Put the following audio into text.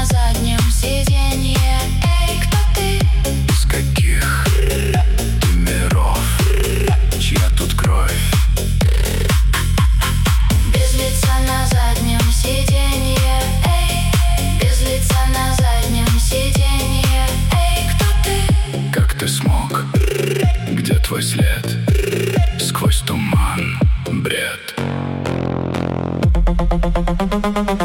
на заднем сиденье. Эй, кто ты? Из каких ты миров? Чья тут кровь? Без лица на заднем сиденье. Эй, без лица на заднем сиденье. Эй, кто ты? Как ты смог? Где твой след? Сквозь туман, бред.